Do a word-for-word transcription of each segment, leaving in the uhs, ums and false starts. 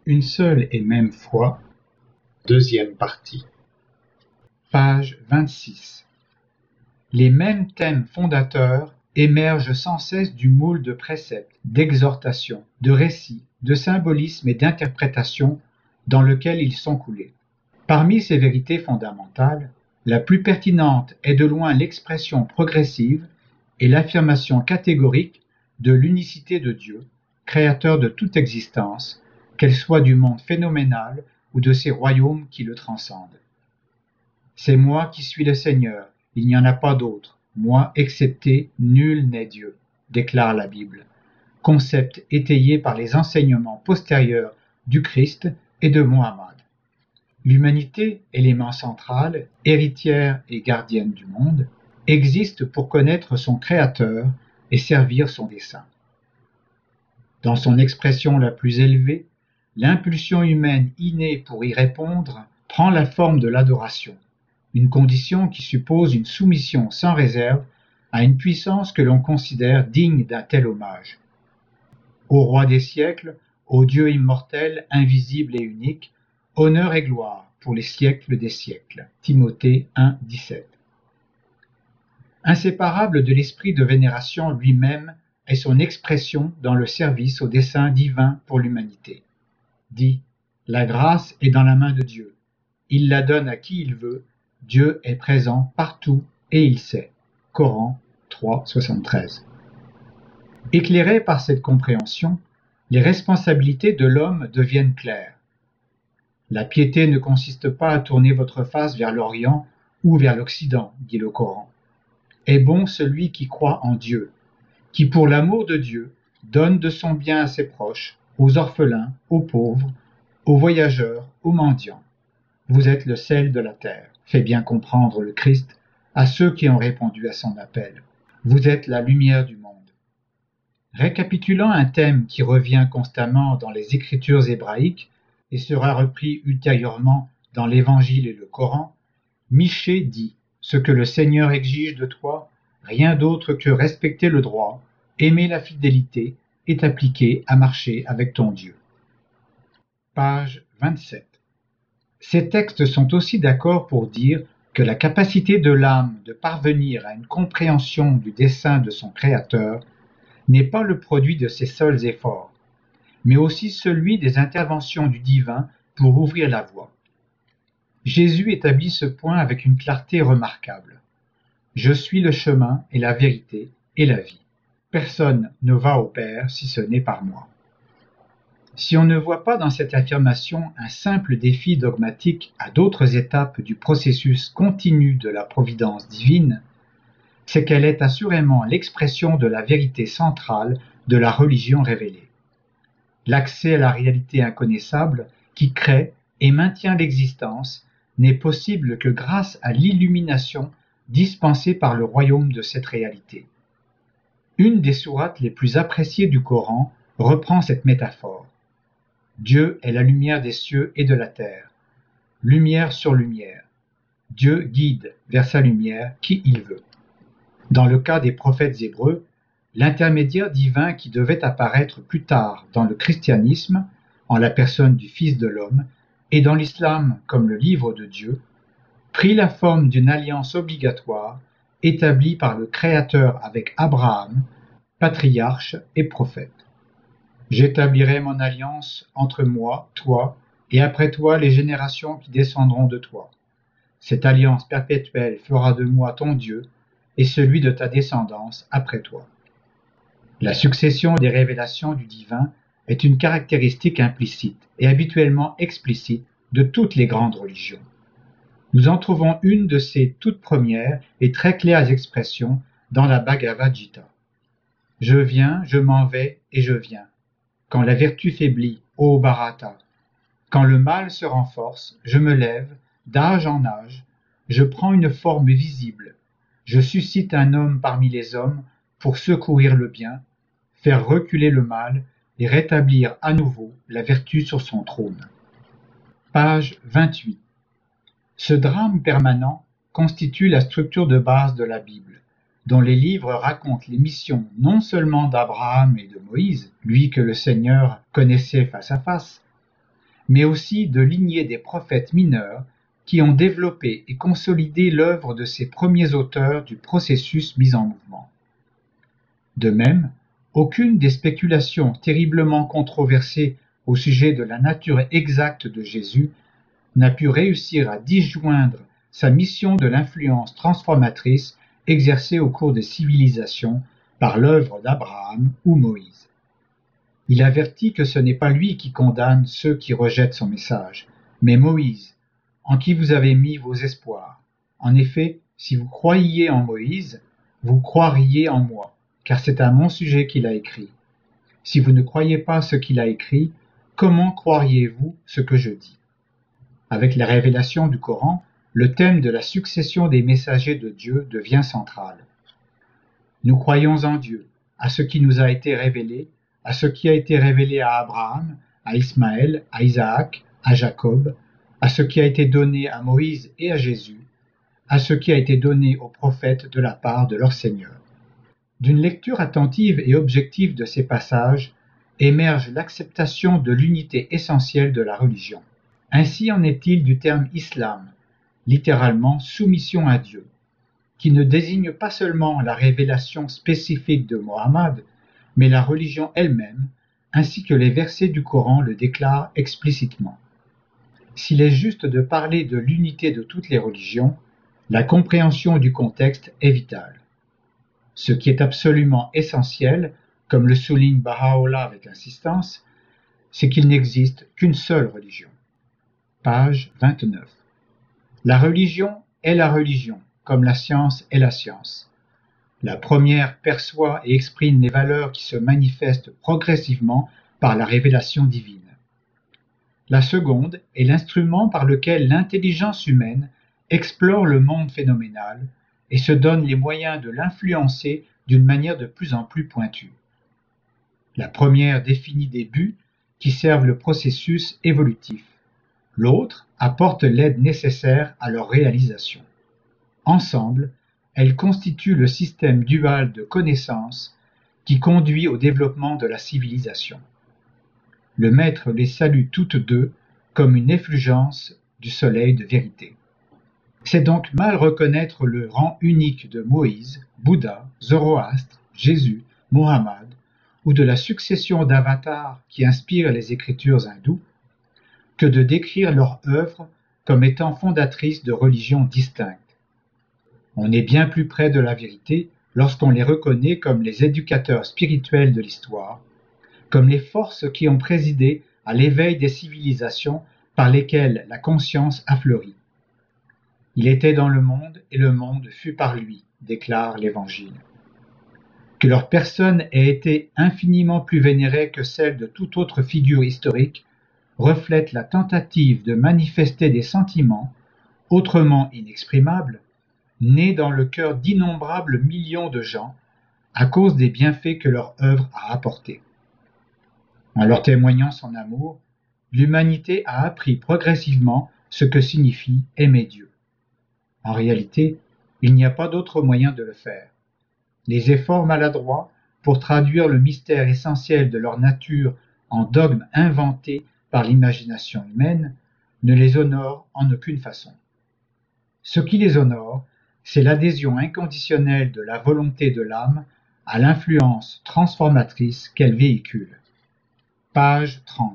Une seule et même foi. Deuxième partie. Page vingt-six. Les mêmes thèmes fondateurs émergent sans cesse du moule de préceptes, d'exhortations, de récits, de symbolismes et d'interprétations dans lequel ils sont coulés. Parmi ces vérités fondamentales, la plus pertinente est de loin l'expression progressive et l'affirmation catégorique de l'unicité de Dieu, créateur de toute existence, qu'elle soit du monde phénoménal ou de ses royaumes qui le transcendent. C'est moi qui suis le Seigneur, il n'y en a pas d'autre, moi excepté, nul n'est Dieu, déclare la Bible, concept étayé par les enseignements postérieurs du Christ et de Mohammed. L'humanité, élément central, héritière et gardienne du monde, existe pour connaître son Créateur et servir son dessein. Dans son expression la plus élevée, l'impulsion humaine innée pour y répondre prend la forme de l'adoration, une condition qui suppose une soumission sans réserve à une puissance que l'on considère digne d'un tel hommage. Ô roi des siècles, ô Dieu immortel, invisible et unique, honneur et gloire pour les siècles des siècles. Timothée un, dix-sept. Inséparable de l'esprit de vénération lui-même est son expression dans le service au dessein divin pour l'humanité. Dit, la grâce est dans la main de Dieu. Il la donne à qui il veut. Dieu est présent partout et il sait. Coran trois, soixante-treize. Éclairés par cette compréhension, les responsabilités de l'homme deviennent claires. La piété ne consiste pas à tourner votre face vers l'Orient ou vers l'Occident, dit le Coran. Est bon celui qui croit en Dieu, qui pour l'amour de Dieu donne de son bien à ses proches, aux orphelins, aux pauvres, aux voyageurs, aux mendiants. Vous êtes le sel de la terre, fait bien comprendre le Christ à ceux qui ont répondu à son appel. Vous êtes la lumière du monde. Récapitulant un thème qui revient constamment dans les écritures hébraïques et sera repris ultérieurement dans l'Évangile et le Coran, Michée dit « Ce que le Seigneur exige de toi, rien d'autre que respecter le droit, aimer la fidélité et t'appliquer à marcher avec ton Dieu. » Page vingt-sept. Ces textes sont aussi d'accord pour dire que la capacité de l'âme de parvenir à une compréhension du dessein de son Créateur n'est pas le produit de ses seuls efforts, mais aussi celui des interventions du divin pour ouvrir la voie. Jésus établit ce point avec une clarté remarquable. « Je suis le chemin et la vérité et la vie. Personne ne va au Père si ce n'est par moi. » Si on ne voit pas dans cette affirmation un simple défi dogmatique à d'autres étapes du processus continu de la providence divine, c'est qu'elle est assurément l'expression de la vérité centrale de la religion révélée. L'accès à la réalité inconnaissable qui crée et maintient l'existence n'est possible que grâce à l'illumination dispensée par le royaume de cette réalité. Une des sourates les plus appréciées du Coran reprend cette métaphore. Dieu est la lumière des cieux et de la terre, lumière sur lumière. Dieu guide vers sa lumière qui il veut. Dans le cas des prophètes hébreux, l'intermédiaire divin qui devait apparaître plus tard dans le christianisme, en la personne du Fils de l'homme, et dans l'islam comme le livre de Dieu, prit la forme d'une alliance obligatoire établie par le Créateur avec Abraham, patriarche et prophète. J'établirai mon alliance entre moi, toi, et après toi les générations qui descendront de toi. Cette alliance perpétuelle fera de moi ton Dieu et celui de ta descendance après toi. La succession des révélations du divin est une caractéristique implicite et habituellement explicite de toutes les grandes religions. Nous en trouvons une de ces toutes premières et très claires expressions dans la Bhagavad Gita. Je viens, je m'en vais et je viens. Quand la vertu faiblit, ô Bharata, quand le mal se renforce, je me lève, d'âge en âge, je prends une forme visible, je suscite un homme parmi les hommes pour secourir le bien, faire reculer le mal et rétablir à nouveau la vertu sur son trône. Page vingt-huit. Ce drame permanent constitue la structure de base de la Bible, dont les livres racontent les missions non seulement d'Abraham et de Moïse, lui que le Seigneur connaissait face à face, mais aussi de lignées des prophètes mineurs qui ont développé et consolidé l'œuvre de ces premiers auteurs du processus mis en mouvement. De même, aucune des spéculations terriblement controversées au sujet de la nature exacte de Jésus n'a pu réussir à disjoindre sa mission de l'influence transformatrice exercée au cours des civilisations par l'œuvre d'Abraham ou Moïse. Il avertit que ce n'est pas lui qui condamne ceux qui rejettent son message, mais Moïse, en qui vous avez mis vos espoirs. En effet, si vous croyiez en Moïse, vous croiriez en moi, car c'est à mon sujet qu'il a écrit. Si vous ne croyez pas ce qu'il a écrit, comment croiriez-vous ce que je dis? Avec la révélation du Coran, le thème de la succession des messagers de Dieu devient central. Nous croyons en Dieu, à ce qui nous a été révélé, à ce qui a été révélé à Abraham, à Ismaël, à Isaac, à Jacob, à ce qui a été donné à Moïse et à Jésus, à ce qui a été donné aux prophètes de la part de leur Seigneur. D'une lecture attentive et objective de ces passages émerge l'acceptation de l'unité essentielle de la religion. Ainsi en est-il du terme islam, littéralement soumission à Dieu, qui ne désigne pas seulement la révélation spécifique de Mohammed, mais la religion elle-même, ainsi que les versets du Coran le déclarent explicitement. S'il est juste de parler de l'unité de toutes les religions, la compréhension du contexte est vitale. Ce qui est absolument essentiel, comme le souligne Baha'u'llah avec insistance, c'est qu'il n'existe qu'une seule religion. Page vingt-neuf. La religion est la religion, comme la science est la science. La première perçoit et exprime les valeurs qui se manifestent progressivement par la révélation divine. La seconde est l'instrument par lequel l'intelligence humaine explore le monde phénoménal et se donne les moyens de l'influencer d'une manière de plus en plus pointue. La première définit des buts qui servent le processus évolutif. L'autre apporte l'aide nécessaire à leur réalisation. Ensemble, elles constituent le système dual de connaissances qui conduit au développement de la civilisation. Le maître les salue toutes deux comme une effulgence du soleil de vérité. C'est donc mal reconnaître le rang unique de Moïse, Bouddha, Zoroastre, Jésus, Mohammed, ou de la succession d'avatars qui inspirent les écritures hindoues, que de décrire leur œuvre comme étant fondatrice de religions distinctes. On est bien plus près de la vérité lorsqu'on les reconnaît comme les éducateurs spirituels de l'histoire, comme les forces qui ont présidé à l'éveil des civilisations par lesquelles la conscience a fleuri. Il était dans le monde et le monde fut par lui, déclare l'Évangile. Que leur personne ait été infiniment plus vénérée que celle de toute autre figure historique reflète la tentative de manifester des sentiments, autrement inexprimables, nés dans le cœur d'innombrables millions de gens à cause des bienfaits que leur œuvre a apportés. En leur témoignant son amour, l'humanité a appris progressivement ce que signifie aimer Dieu. En réalité, il n'y a pas d'autre moyen de le faire. Les efforts maladroits pour traduire le mystère essentiel de leur nature en dogmes inventés par l'imagination humaine ne les honorent en aucune façon. Ce qui les honore, c'est l'adhésion inconditionnelle de la volonté de l'âme à l'influence transformatrice qu'elle véhicule. Page trente.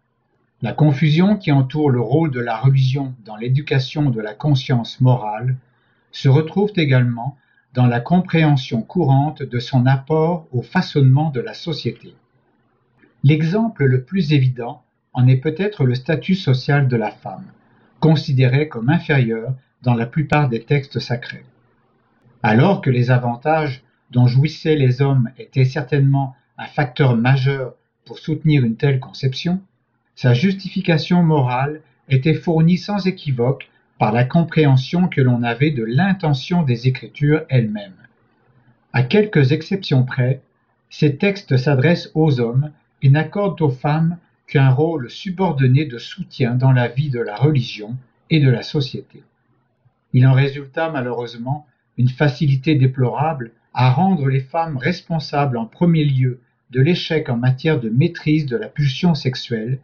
La confusion qui entoure le rôle de la religion dans l'éducation de la conscience morale se retrouve également dans la compréhension courante de son apport au façonnement de la société. L'exemple le plus évident en est peut-être le statut social de la femme, considéré comme inférieur dans la plupart des textes sacrés. Alors que les avantages dont jouissaient les hommes étaient certainement un facteur majeur pour soutenir une telle conception, sa justification morale était fournie sans équivoque par la compréhension que l'on avait de l'intention des Écritures elles-mêmes. À quelques exceptions près, ces textes s'adressent aux hommes et n'accordent aux femmes qu'un rôle subordonné de soutien dans la vie de la religion et de la société. Il en résulta malheureusement une facilité déplorable à rendre les femmes responsables en premier lieu de l'échec en matière de maîtrise de la pulsion sexuelle,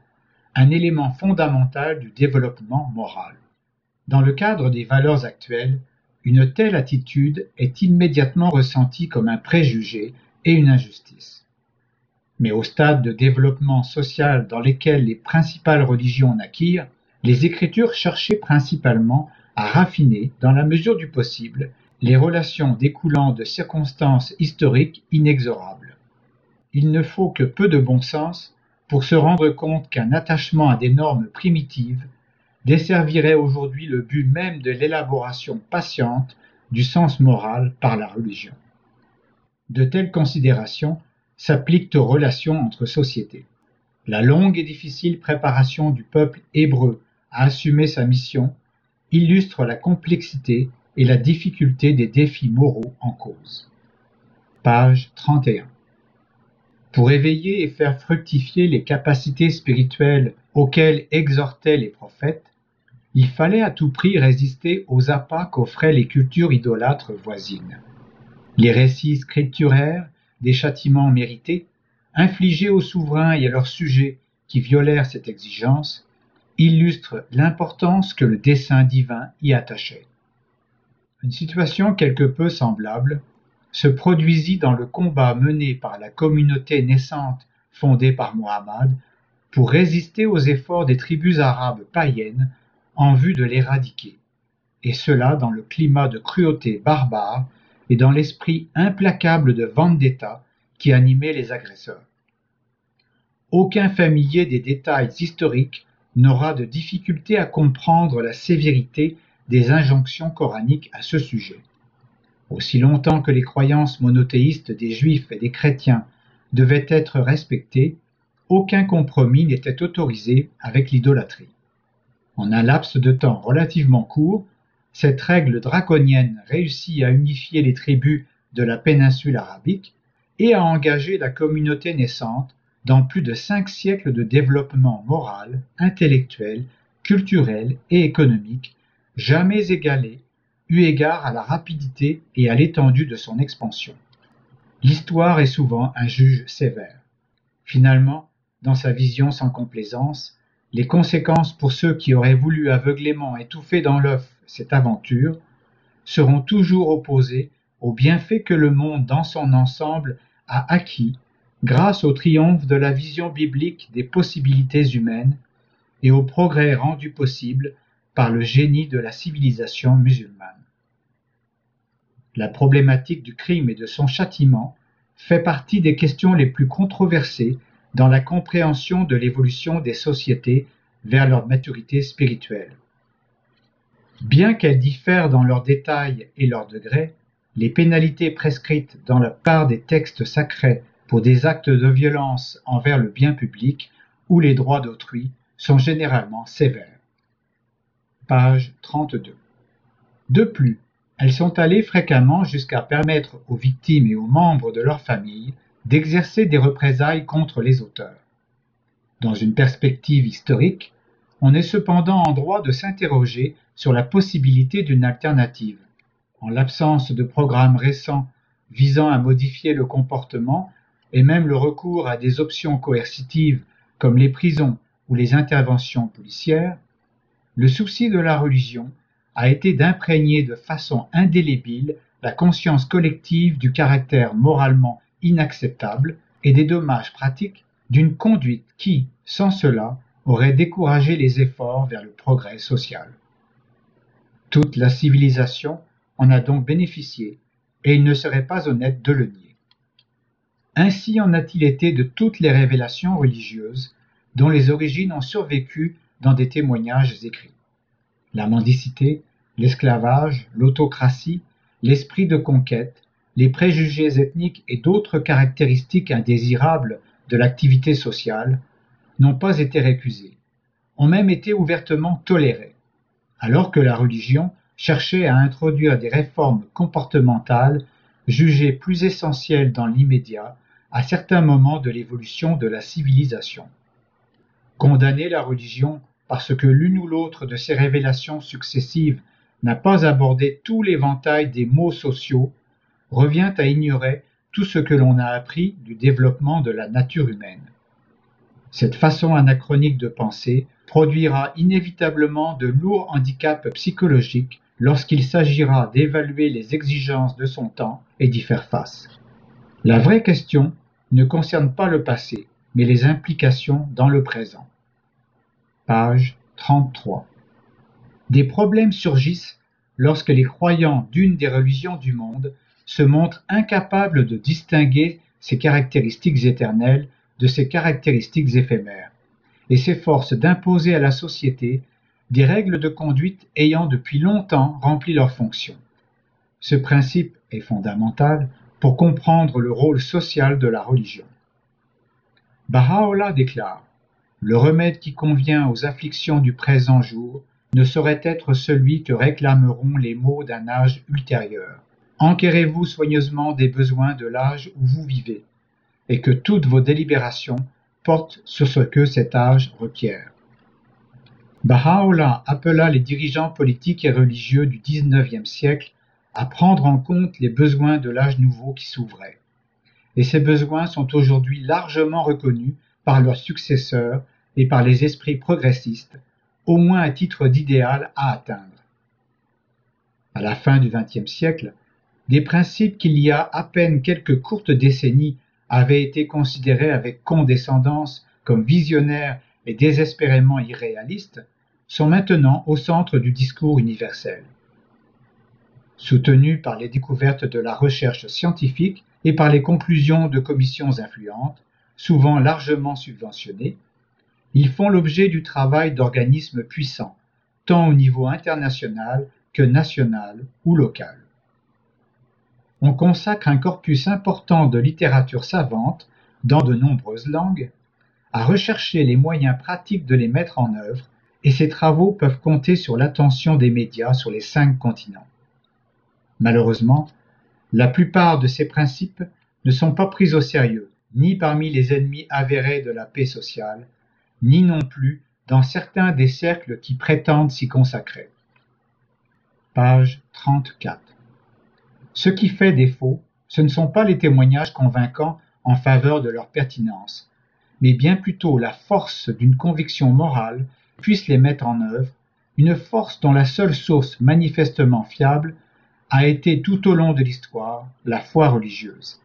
un élément fondamental du développement moral. Dans le cadre des valeurs actuelles, une telle attitude est immédiatement ressentie comme un préjugé et une injustice. Mais au stade de développement social dans lesquels les principales religions naquirent, les Écritures cherchaient principalement à raffiner, dans la mesure du possible, les relations découlant de circonstances historiques inexorables. Il ne faut que peu de bon sens pour se rendre compte qu'un attachement à des normes primitives desservirait aujourd'hui le but même de l'élaboration patiente du sens moral par la religion. De telles considérations s'appliquent aux relations entre sociétés. La longue et difficile préparation du peuple hébreu à assumer sa mission illustre la complexité et la difficulté des défis moraux en cause. Page trente et un. Pour éveiller et faire fructifier les capacités spirituelles auxquelles exhortaient les prophètes, il fallait à tout prix résister aux appâts qu'offraient les cultures idolâtres voisines. Les récits scripturaires des châtiments mérités, infligés aux souverains et à leurs sujets qui violèrent cette exigence, illustrent l'importance que le dessein divin y attachait. Une situation quelque peu semblable se produisit dans le combat mené par la communauté naissante fondée par Mohammed pour résister aux efforts des tribus arabes païennes en vue de l'éradiquer, et cela dans le climat de cruauté barbare et dans l'esprit implacable de vendetta qui animait les agresseurs. Aucun familier des détails historiques n'aura de difficulté à comprendre la sévérité des injonctions coraniques à ce sujet. Aussi longtemps que les croyances monothéistes des Juifs et des chrétiens devaient être respectées, aucun compromis n'était autorisé avec l'idolâtrie. En un laps de temps relativement court, cette règle draconienne réussit à unifier les tribus de la péninsule arabique et à engager la communauté naissante dans plus de cinq siècles de développement moral, intellectuel, culturel et économique, jamais égalé, eu égard à la rapidité et à l'étendue de son expansion. L'histoire est souvent un juge sévère. Finalement, dans sa vision sans complaisance, les conséquences pour ceux qui auraient voulu aveuglément étouffer dans l'œuf cette aventure seront toujours opposées aux bienfaits que le monde dans son ensemble a acquis grâce au triomphe de la vision biblique des possibilités humaines et au progrès rendu possible par le génie de la civilisation musulmane. La problématique du crime et de son châtiment fait partie des questions les plus controversées dans la compréhension de l'évolution des sociétés vers leur maturité spirituelle. Bien qu'elles diffèrent dans leurs détails et leurs degrés, les pénalités prescrites dans la part des textes sacrés pour des actes de violence envers le bien public ou les droits d'autrui sont généralement sévères. Page trente-deux. De plus, elles sont allées fréquemment jusqu'à permettre aux victimes et aux membres de leur famille d'exercer des représailles contre les auteurs. Dans une perspective historique, on est cependant en droit de s'interroger sur la possibilité d'une alternative. En l'absence de programmes récents visant à modifier le comportement et même le recours à des options coercitives comme les prisons ou les interventions policières, le souci de la religion a été d'imprégner de façon indélébile la conscience collective du caractère moralement inacceptable et des dommages pratiques d'une conduite qui, sans cela, aurait découragé les efforts vers le progrès social. Toute la civilisation en a donc bénéficié, et il ne serait pas honnête de le nier. Ainsi en a-t-il été de toutes les révélations religieuses dont les origines ont survécu dans des témoignages écrits. La mendicité, l'esclavage, l'autocratie, l'esprit de conquête, les préjugés ethniques et d'autres caractéristiques indésirables de l'activité sociale n'ont pas été récusés, ont même été ouvertement tolérés, alors que la religion cherchait à introduire des réformes comportementales jugées plus essentielles dans l'immédiat à certains moments de l'évolution de la civilisation. Condamner la religion parce que l'une ou l'autre de ses révélations successives n'a pas abordé tout l'éventail des maux sociaux revient à ignorer tout ce que l'on a appris du développement de la nature humaine. Cette façon anachronique de penser produira inévitablement de lourds handicaps psychologiques lorsqu'il s'agira d'évaluer les exigences de son temps et d'y faire face. La vraie question ne concerne pas le passé, mais les implications dans le présent. Page trente-trois. Des problèmes surgissent lorsque les croyants d'une des religions du monde se montrent incapables de distinguer ces caractéristiques éternelles de ces caractéristiques éphémères, et s'efforcent d'imposer à la société des règles de conduite ayant depuis longtemps rempli leur fonction. Ce principe est fondamental pour comprendre le rôle social de la religion. Baha'u'llah déclare : le remède qui convient aux afflictions du présent jour ne saurait être celui que réclameront les maux d'un âge ultérieur. Enquérez-vous soigneusement des besoins de l'âge où vous vivez, et que toutes vos délibérations portent sur ce que cet âge requiert. Baha'u'llah appela les dirigeants politiques et religieux du dix-neuvième siècle à prendre en compte les besoins de l'âge nouveau qui s'ouvrait. Et ces besoins sont aujourd'hui largement reconnus par leurs successeurs et par les esprits progressistes, au moins à titre d'idéal à atteindre. À la fin du vingtième siècle, des principes qu'il y a à peine quelques courtes décennies avaient été considérés avec condescendance comme visionnaires et désespérément irréalistes, sont maintenant au centre du discours universel. Soutenus par les découvertes de la recherche scientifique et par les conclusions de commissions influentes, souvent largement subventionnées, ils font l'objet du travail d'organismes puissants, tant au niveau international que national ou local. On consacre un corpus important de littérature savante, dans de nombreuses langues, à rechercher les moyens pratiques de les mettre en œuvre, et ces travaux peuvent compter sur l'attention des médias sur les cinq continents. Malheureusement, la plupart de ces principes ne sont pas pris au sérieux, ni parmi les ennemis avérés de la paix sociale, ni non plus dans certains des cercles qui prétendent s'y consacrer. Page trente-quatre. Ce qui fait défaut, ce ne sont pas les témoignages convaincants en faveur de leur pertinence, mais bien plutôt la force d'une conviction morale puisse les mettre en œuvre, une force dont la seule source manifestement fiable a été tout au long de l'histoire la foi religieuse.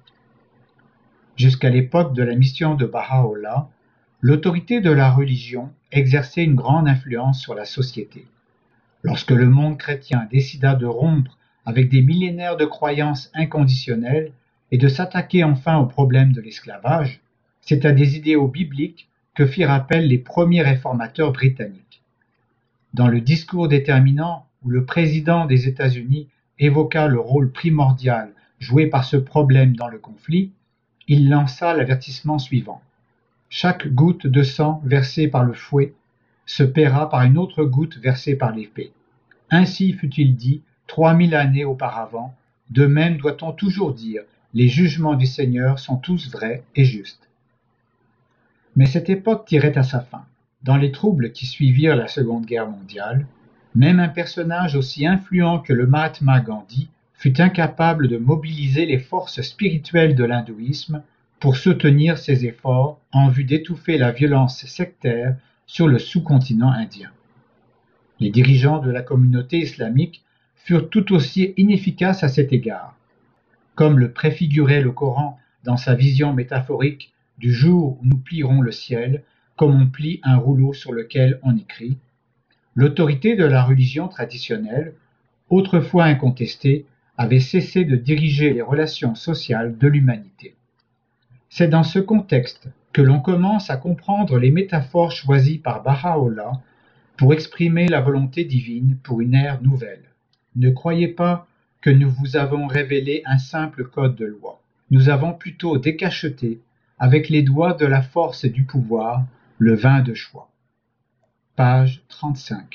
Jusqu'à l'époque de la mission de Baha'u'llah, l'autorité de la religion exerçait une grande influence sur la société. Lorsque le monde chrétien décida de rompre avec des millénaires de croyances inconditionnelles et de s'attaquer enfin au problème de l'esclavage, c'est à des idéaux bibliques que firent appel les premiers réformateurs britanniques. Dans le discours déterminant où le président des États-Unis évoqua le rôle primordial joué par ce problème dans le conflit, il lança l'avertissement suivant. Chaque goutte de sang versée par le fouet se paiera par une autre goutte versée par l'épée. Ainsi fut-il dit trois mille années auparavant, de même doit-on toujours dire, les jugements du Seigneur sont tous vrais et justes. Mais cette époque tirait à sa fin. Dans les troubles qui suivirent la Seconde Guerre mondiale, même un personnage aussi influent que le Mahatma Gandhi fut incapable de mobiliser les forces spirituelles de l'hindouisme pour soutenir ses efforts en vue d'étouffer la violence sectaire sur le sous-continent indien. Les dirigeants de la communauté islamique furent tout aussi inefficaces à cet égard. Comme le préfigurait le Coran dans sa vision métaphorique du jour où nous plierons le ciel, comme on plie un rouleau sur lequel on écrit, l'autorité de la religion traditionnelle, autrefois incontestée, avait cessé de diriger les relations sociales de l'humanité. C'est dans ce contexte que l'on commence à comprendre les métaphores choisies par Baha'u'llah pour exprimer la volonté divine pour une ère nouvelle. Ne croyez pas que nous vous avons révélé un simple code de loi. Nous avons plutôt décacheté, avec les doigts de la force et du pouvoir, le vin de choix. Page trente-cinq.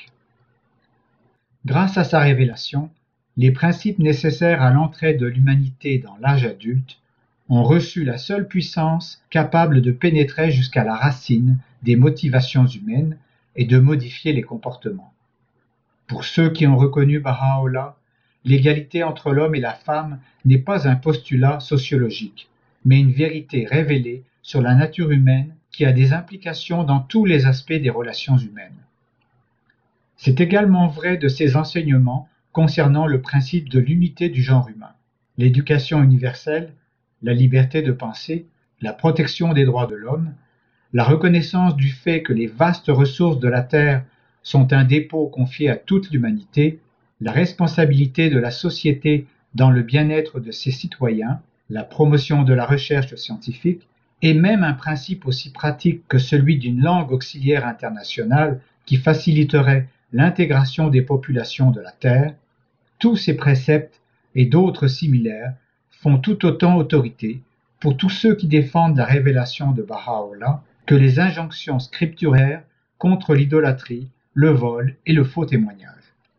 Grâce à sa révélation, les principes nécessaires à l'entrée de l'humanité dans l'âge adulte ont reçu la seule puissance capable de pénétrer jusqu'à la racine des motivations humaines et de modifier les comportements. Pour ceux qui ont reconnu Baha'u'llah, l'égalité entre l'homme et la femme n'est pas un postulat sociologique, mais une vérité révélée sur la nature humaine qui a des implications dans tous les aspects des relations humaines. C'est également vrai de ses enseignements concernant le principe de l'unité du genre humain, l'éducation universelle, la liberté de penser, la protection des droits de l'homme, la reconnaissance du fait que les vastes ressources de la Terre sont un dépôt confié à toute l'humanité, la responsabilité de la société dans le bien-être de ses citoyens, la promotion de la recherche scientifique, et même un principe aussi pratique que celui d'une langue auxiliaire internationale qui faciliterait l'intégration des populations de la Terre, tous ces préceptes et d'autres similaires font tout autant autorité pour tous ceux qui défendent la révélation de Baha'u'llah que les injonctions scripturaires contre l'idolâtrie, le vol et le faux témoignage.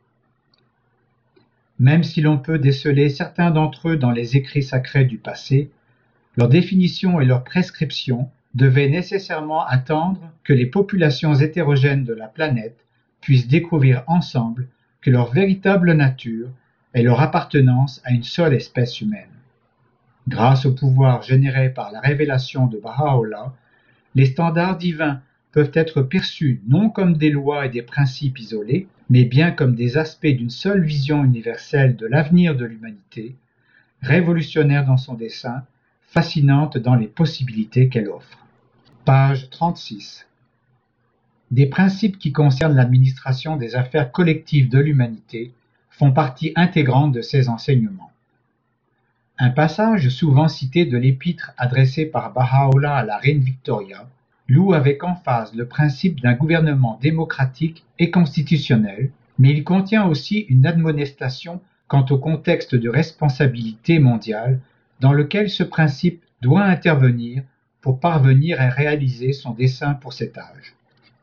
Même si l'on peut déceler certains d'entre eux dans les écrits sacrés du passé, leur définition et leur prescription devaient nécessairement attendre que les populations hétérogènes de la planète puissent découvrir ensemble que leur véritable nature est leur appartenance à une seule espèce humaine. Grâce au pouvoir généré par la révélation de Baha'u'llah, les standards divins peuvent être perçus non comme des lois et des principes isolés, mais bien comme des aspects d'une seule vision universelle de l'avenir de l'humanité, révolutionnaire dans son dessein, fascinante dans les possibilités qu'elle offre. Page trente-six. Des principes qui concernent l'administration des affaires collectives de l'humanité font partie intégrante de ces enseignements. Un passage souvent cité de l'épître adressée par Baha'u'llah à la reine Victoria loue avec emphase le principe d'un gouvernement démocratique et constitutionnel, mais il contient aussi une admonestation quant au contexte de responsabilité mondiale dans lequel ce principe doit intervenir pour parvenir à réaliser son dessein pour cet âge.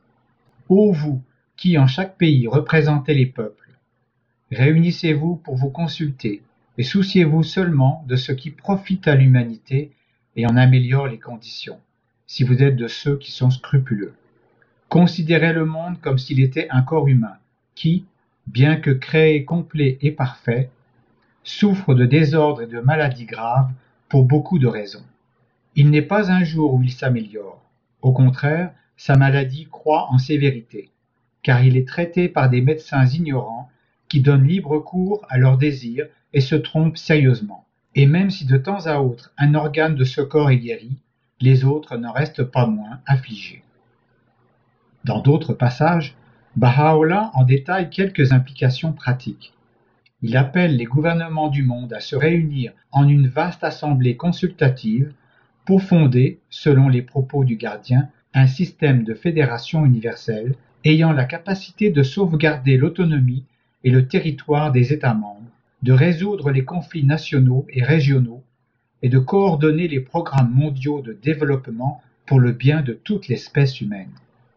Ô vous, qui en chaque pays représentez les peuples, réunissez-vous pour vous consulter et souciez-vous seulement de ce qui profite à l'humanité et en améliore les conditions, si vous êtes de ceux qui sont scrupuleux. Considérez le monde comme s'il était un corps humain, qui, bien que créé complet et parfait, souffre de désordres et de maladies graves pour beaucoup de raisons. Il n'est pas un jour où il s'améliore. Au contraire, sa maladie croît en sévérité, car il est traité par des médecins ignorants qui donnent libre cours à leurs désirs et se trompent sérieusement. Et même si de temps à autre un organe de ce corps est guéri, les autres n'en restent pas moins affligés. Dans d'autres passages, Baha'u'llah en détaille quelques implications pratiques. Il appelle les gouvernements du monde à se réunir en une vaste assemblée consultative pour fonder, selon les propos du gardien, un système de fédération universelle ayant la capacité de sauvegarder l'autonomie et le territoire des États membres, de résoudre les conflits nationaux et régionaux et de coordonner les programmes mondiaux de développement pour le bien de toute l'espèce humaine.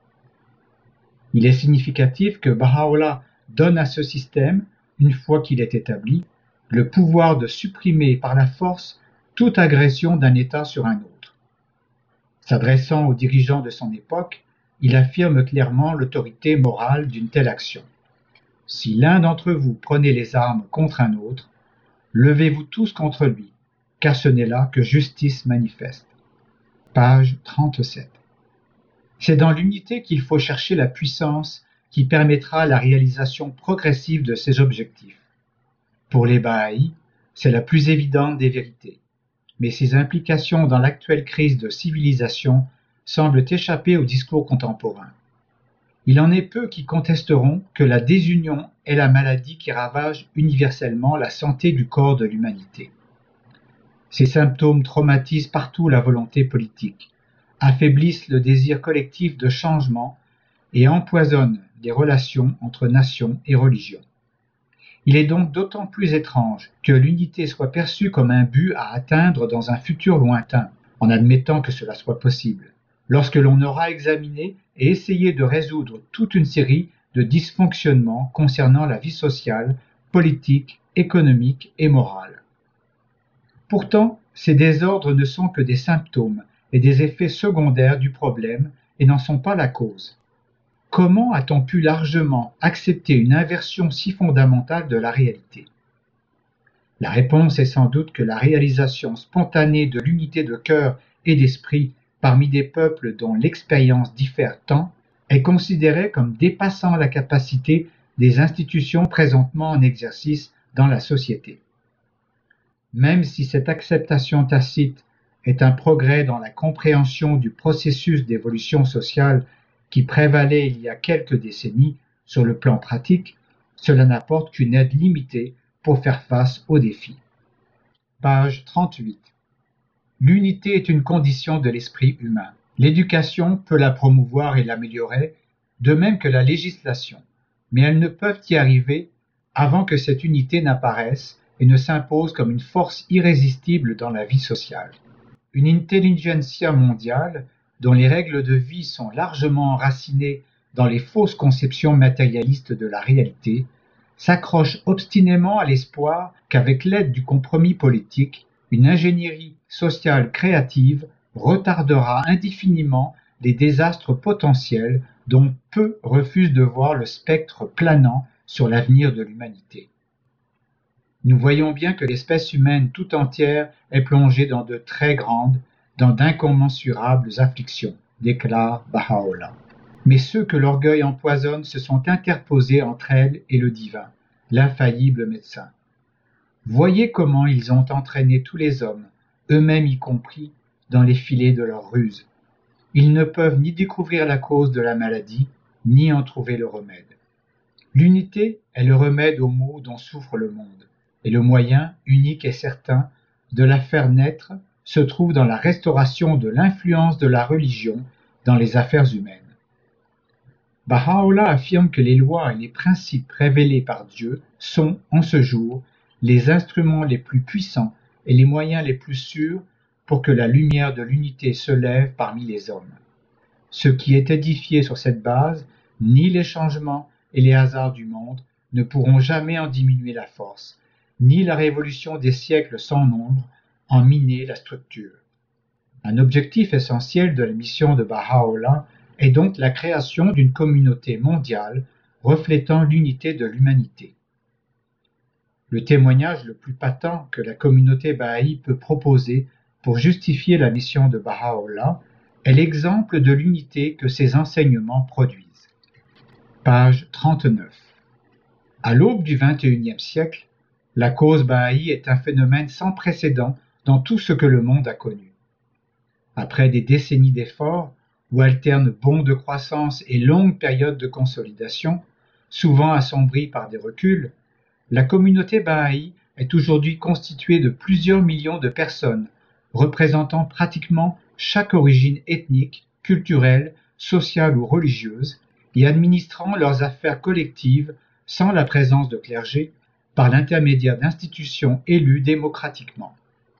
Il est significatif que Baha'u'llah donne à ce système, une fois qu'il est établi, le pouvoir de supprimer par la force toute agression d'un État sur un autre. S'adressant aux dirigeants de son époque, il affirme clairement l'autorité morale d'une telle action. Si l'un d'entre vous prenait les armes contre un autre, levez-vous tous contre lui, car ce n'est là que justice manifeste. Page trente-sept. C'est dans l'unité qu'il faut chercher la puissance qui permettra la réalisation progressive de ces objectifs. Pour les Bahaïs, c'est la plus évidente des vérités, mais ses implications dans l'actuelle crise de civilisation semblent échapper au discours contemporain. Il en est peu qui contesteront que la désunion est la maladie qui ravage universellement la santé du corps de l'humanité. Ces symptômes traumatisent partout la volonté politique, affaiblissent le désir collectif de changement et empoisonnent les relations entre nations et religions. Il est donc d'autant plus étrange que l'unité soit perçue comme un but à atteindre dans un futur lointain, en admettant que cela soit possible, lorsque l'on aura examiné et essayé de résoudre toute une série de dysfonctionnements concernant la vie sociale, politique, économique et morale. Pourtant, ces désordres ne sont que des symptômes et des effets secondaires du problème et n'en sont pas la cause. Comment a-t-on pu largement accepter une inversion si fondamentale de la réalité? La réponse est sans doute que la réalisation spontanée de l'unité de cœur et d'esprit parmi des peuples dont l'expérience diffère tant, est considéré comme dépassant la capacité des institutions présentement en exercice dans la société. Même si cette acceptation tacite est un progrès dans la compréhension du processus d'évolution sociale qui prévalait il y a quelques décennies sur le plan pratique, cela n'apporte qu'une aide limitée pour faire face aux défis. Page trente-huit. L'unité est une condition de l'esprit humain. L'éducation peut la promouvoir et l'améliorer, de même que la législation, mais elles ne peuvent y arriver avant que cette unité n'apparaisse et ne s'impose comme une force irrésistible dans la vie sociale. Une intelligentsia mondiale, dont les règles de vie sont largement enracinées dans les fausses conceptions matérialistes de la réalité, s'accroche obstinément à l'espoir qu'avec l'aide du compromis politique, une ingénierie sociale créative retardera indéfiniment les désastres potentiels dont peu refusent de voir le spectre planant sur l'avenir de l'humanité. Nous voyons bien que l'espèce humaine tout entière est plongée dans de très grandes, dans d'incommensurables afflictions, déclare Baha'u'llah. Mais ceux que l'orgueil empoisonne se sont interposés entre elle et le divin, l'infaillible médecin. Voyez comment ils ont entraîné tous les hommes, eux-mêmes y compris, dans les filets de leur ruse. Ils ne peuvent ni découvrir la cause de la maladie, ni en trouver le remède. L'unité est le remède aux maux dont souffre le monde, et le moyen, unique et certain, de la faire naître se trouve dans la restauration de l'influence de la religion dans les affaires humaines. Baha'u'llah affirme que les lois et les principes révélés par Dieu sont, en ce jour, les instruments les plus puissants et les moyens les plus sûrs pour que la lumière de l'unité se lève parmi les hommes. Ce qui est édifié sur cette base, ni les changements et les hasards du monde ne pourront jamais en diminuer la force, ni la révolution des siècles sans nombre en miner la structure. Un objectif essentiel de la mission de Baha'u'llah est donc la création d'une communauté mondiale reflétant l'unité de l'humanité. Le témoignage le plus patent que la communauté Baha'i peut proposer pour justifier la mission de Baha'u'llah est l'exemple de l'unité que ses enseignements produisent. Page trente-neuf. À l'aube du vingt et unième siècle, la cause Baha'i est un phénomène sans précédent dans tout ce que le monde a connu. Après des décennies d'efforts, où alternent bonds de croissance et longues périodes de consolidation, souvent assombries par des reculs, la communauté Baha'i est aujourd'hui constituée de plusieurs millions de personnes, représentant pratiquement chaque origine ethnique, culturelle, sociale ou religieuse, et administrant leurs affaires collectives sans la présence de clergé, par l'intermédiaire d'institutions élues démocratiquement.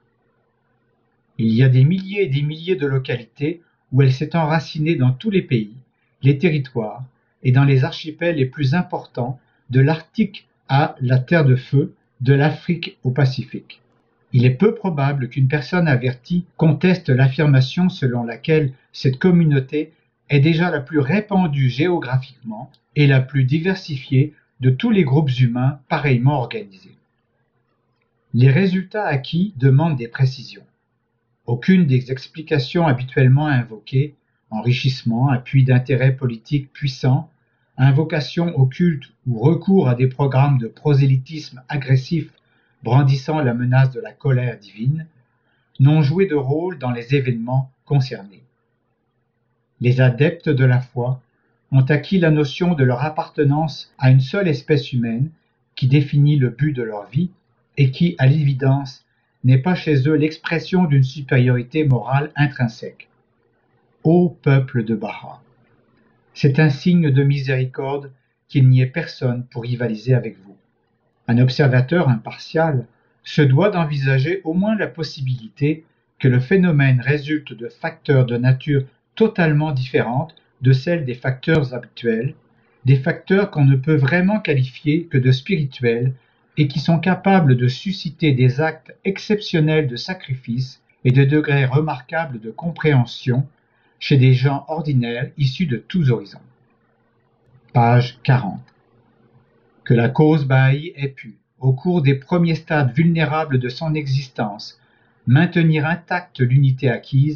Il y a des milliers et des milliers de localités où elle s'est enracinée dans tous les pays, les territoires et dans les archipels les plus importants, de l'Arctique à la Terre de Feu, de l'Afrique au Pacifique. Il est peu probable qu'une personne avertie conteste l'affirmation selon laquelle cette communauté est déjà la plus répandue géographiquement et la plus diversifiée de tous les groupes humains pareillement organisés. Les résultats acquis demandent des précisions. Aucune des explications habituellement invoquées, enrichissement, appui d'intérêts politiques puissants, invocation au culte ou recours à des programmes de prosélytisme agressif brandissant la menace de la colère divine, n'ont joué de rôle dans les événements concernés. Les adeptes de la foi ont acquis la notion de leur appartenance à une seule espèce humaine qui définit le but de leur vie et qui, à l'évidence, n'est pas chez eux l'expression d'une supériorité morale intrinsèque. Ô peuple de Baha! C'est un signe de miséricorde qu'il n'y ait personne pour rivaliser avec vous. Un observateur impartial se doit d'envisager au moins la possibilité que le phénomène résulte de facteurs de nature totalement différente de celle des facteurs habituels, des facteurs qu'on ne peut vraiment qualifier que de spirituels et qui sont capables de susciter des actes exceptionnels de sacrifice et de degrés remarquables de compréhension chez des gens ordinaires issus de tous horizons. Page quarante. Que la cause Baha'i ait pu, au cours des premiers stades vulnérables de son existence, maintenir intacte l'unité acquise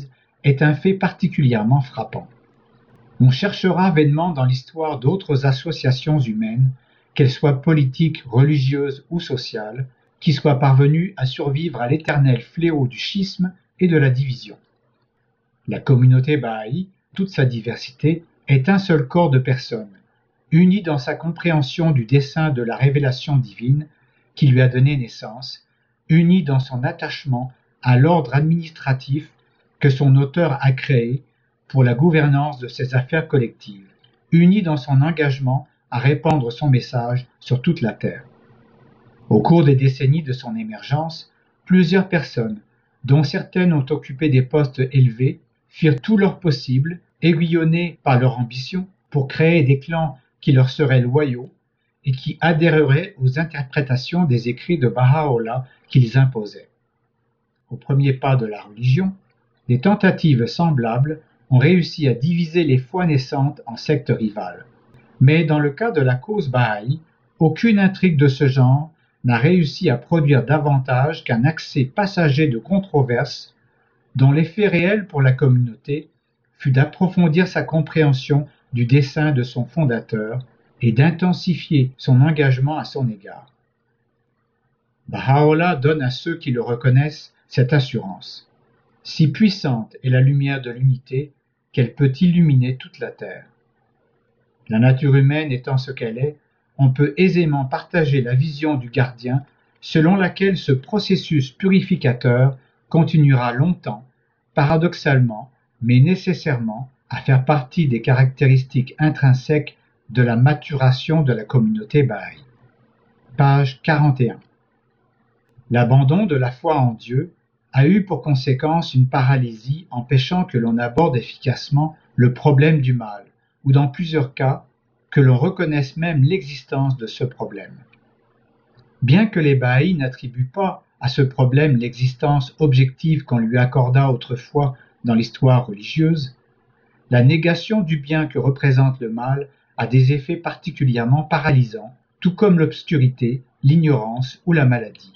est un fait particulièrement frappant. On cherchera vainement dans l'histoire d'autres associations humaines, qu'elles soient politiques, religieuses ou sociales, qui soient parvenues à survivre à l'éternel fléau du schisme et de la division. La communauté Baha'i, toute sa diversité, est un seul corps de personnes, unis dans sa compréhension du dessein de la révélation divine qui lui a donné naissance, unis dans son attachement à l'ordre administratif que son auteur a créé pour la gouvernance de ses affaires collectives, unis dans son engagement à répandre son message sur toute la terre. Au cours des décennies de son émergence, plusieurs personnes, dont certaines ont occupé des postes élevés, firent tout leur possible, aiguillonnés par leur ambition, pour créer des clans qui leur seraient loyaux et qui adhéreraient aux interprétations des écrits de Baha'u'llah qu'ils imposaient. Au premier pas de la religion, des tentatives semblables ont réussi à diviser les foi naissantes en sectes rivales. Mais dans le cas de la cause Baha'i, aucune intrigue de ce genre n'a réussi à produire davantage qu'un accès passager de controverse dont l'effet réel pour la communauté fut d'approfondir sa compréhension du dessein de son fondateur et d'intensifier son engagement à son égard. Baha'u'llah donne à ceux qui le reconnaissent cette assurance. Si puissante est la lumière de l'unité qu'elle peut illuminer toute la terre. La nature humaine étant ce qu'elle est, on peut aisément partager la vision du gardien selon laquelle ce processus purificateur continuera longtemps, paradoxalement, mais nécessairement, à faire partie des caractéristiques intrinsèques de la maturation de la communauté Baha'i. Page quarante et un. L'abandon de la foi en Dieu a eu pour conséquence une paralysie empêchant que l'on aborde efficacement le problème du mal, ou dans plusieurs cas, que l'on reconnaisse même l'existence de ce problème. Bien que les Baha'i n'attribuent pas à ce problème l'existence objective qu'on lui accorda autrefois dans l'histoire religieuse, la négation du bien que représente le mal a des effets particulièrement paralysants, tout comme l'obscurité, l'ignorance ou la maladie.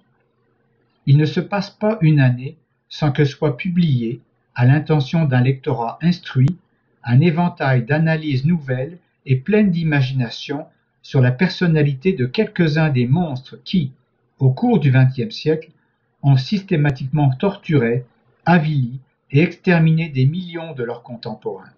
Il ne se passe pas une année sans que soit publié, à l'intention d'un lectorat instruit, un éventail d'analyses nouvelles et pleines d'imagination sur la personnalité de quelques-uns des monstres qui, au cours du vingtième siècle, ont systématiquement torturé, avili et exterminé des millions de leurs contemporains.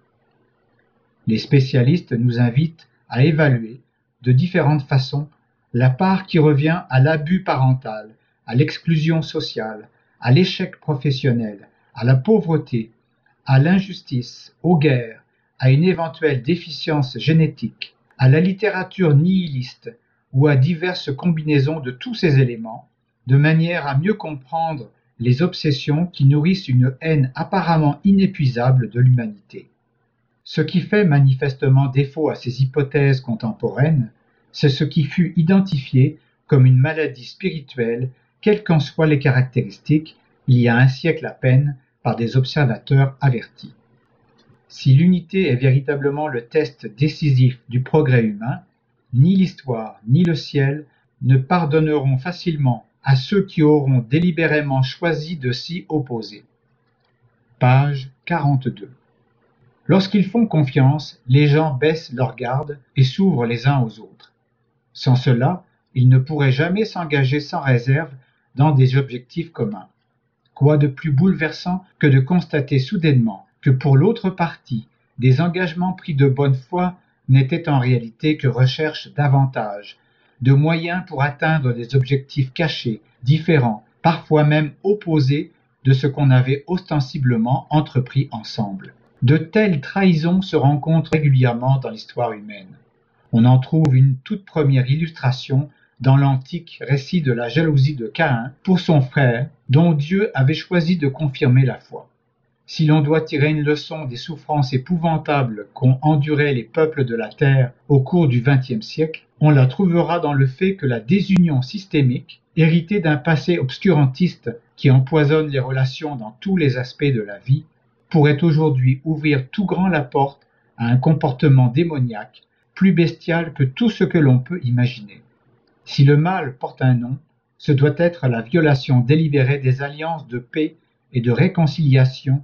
Les spécialistes nous invitent à évaluer, de différentes façons, la part qui revient à l'abus parental, à l'exclusion sociale, à l'échec professionnel, à la pauvreté, à l'injustice, aux guerres, à une éventuelle déficience génétique, à la littérature nihiliste ou à diverses combinaisons de tous ces éléments, de manière à mieux comprendre les obsessions qui nourrissent une haine apparemment inépuisable de l'humanité. Ce qui fait manifestement défaut à ces hypothèses contemporaines, c'est ce qui fut identifié comme une maladie spirituelle, quelles qu'en soient les caractéristiques, il y a un siècle à peine, par des observateurs avertis. Si l'unité est véritablement le test décisif du progrès humain, ni l'histoire ni le ciel ne pardonneront facilement à ceux qui auront délibérément choisi de s'y opposer. Page quarante-deux. Lorsqu'ils font confiance, les gens baissent leur garde et s'ouvrent les uns aux autres. Sans cela, ils ne pourraient jamais s'engager sans réserve dans des objectifs communs. Quoi de plus bouleversant que de constater soudainement que pour l'autre partie, des engagements pris de bonne foi n'étaient en réalité que recherche d'avantages, de moyens pour atteindre des objectifs cachés, différents, parfois même opposés de ce qu'on avait ostensiblement entrepris ensemble. De telles trahisons se rencontrent régulièrement dans l'histoire humaine. On en trouve une toute première illustration dans l'antique récit de la jalousie de Caïn pour son frère, dont Dieu avait choisi de confirmer la foi. Si l'on doit tirer une leçon des souffrances épouvantables qu'ont endurées les peuples de la terre au cours du vingtième siècle, on la trouvera dans le fait que la désunion systémique, héritée d'un passé obscurantiste qui empoisonne les relations dans tous les aspects de la vie, pourrait aujourd'hui ouvrir tout grand la porte à un comportement démoniaque, plus bestial que tout ce que l'on peut imaginer. Si le mal porte un nom, ce doit être la violation délibérée des alliances de paix et de réconciliation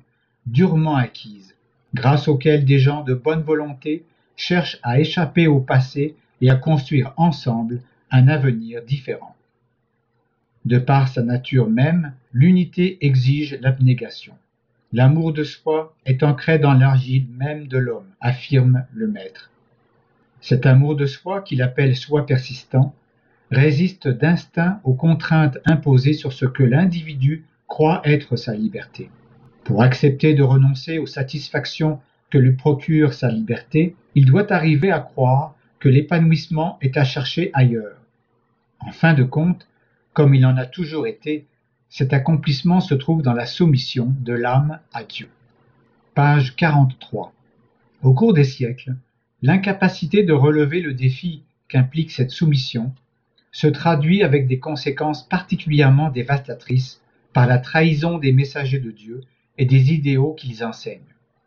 durement acquises, grâce auxquelles des gens de bonne volonté cherchent à échapper au passé et à construire ensemble un avenir différent. De par sa nature même, l'unité exige l'abnégation. L'amour de soi est ancré dans l'argile même de l'homme, affirme le maître. Cet amour de soi, qu'il appelle soi persistant, résiste d'instinct aux contraintes imposées sur ce que l'individu croit être sa liberté. Pour accepter de renoncer aux satisfactions que lui procure sa liberté, il doit arriver à croire que l'épanouissement est à chercher ailleurs. En fin de compte, comme il en a toujours été, cet accomplissement se trouve dans la soumission de l'âme à Dieu. Page quarante-trois. Au cours des siècles, l'incapacité de relever le défi qu'implique cette soumission se traduit avec des conséquences particulièrement dévastatrices par la trahison des messagers de Dieu et des idéaux qu'ils enseignent.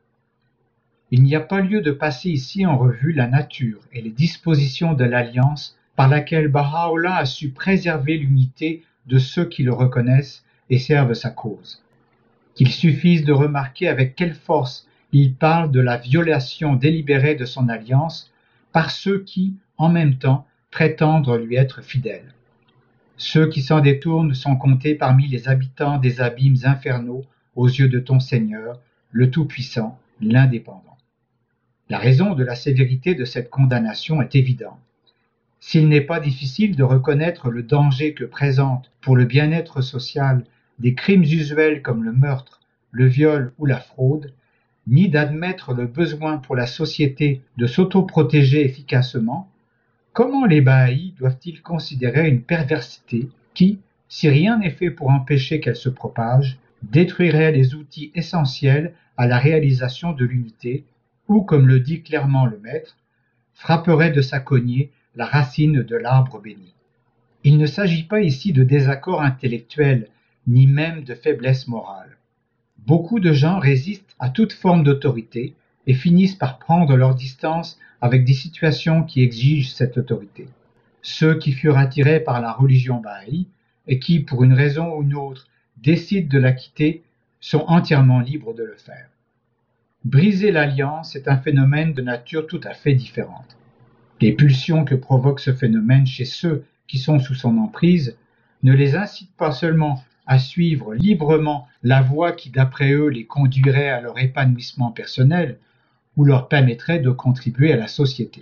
Il n'y a pas lieu de passer ici en revue la nature et les dispositions de l'alliance par laquelle Baha'u'llah a su préserver l'unité de ceux qui le reconnaissent et servent sa cause. Qu'il suffise de remarquer avec quelle force il parle de la violation délibérée de son alliance par ceux qui, en même temps, prétendent lui être fidèles. Ceux qui s'en détournent sont comptés parmi les habitants des abîmes infernaux aux yeux de ton Seigneur, le Tout-Puissant, l'Indépendant. La raison de la sévérité de cette condamnation est évidente. S'il n'est pas difficile de reconnaître le danger que présentent pour le bien-être social des crimes usuels comme le meurtre, le viol ou la fraude, ni d'admettre le besoin pour la société de s'autoprotéger efficacement, comment les Bahá'ís doivent-ils considérer une perversité qui, si rien n'est fait pour empêcher qu'elle se propage, détruirait les outils essentiels à la réalisation de l'unité, ou, comme le dit clairement le maître, frapperait de sa cognée la racine de l'arbre béni. Il ne s'agit pas ici de désaccord intellectuel, ni même de faiblesse morale. Beaucoup de gens résistent à toute forme d'autorité et finissent par prendre leur distance avec des situations qui exigent cette autorité. Ceux qui furent attirés par la religion baha'i et qui, pour une raison ou une autre, décident de la quitter, sont entièrement libres de le faire. Briser l'alliance est un phénomène de nature tout à fait différente. Les pulsions que provoque ce phénomène chez ceux qui sont sous son emprise ne les incitent pas seulement à suivre librement la voie qui, d'après eux, les conduirait à leur épanouissement personnel ou leur permettrait de contribuer à la société.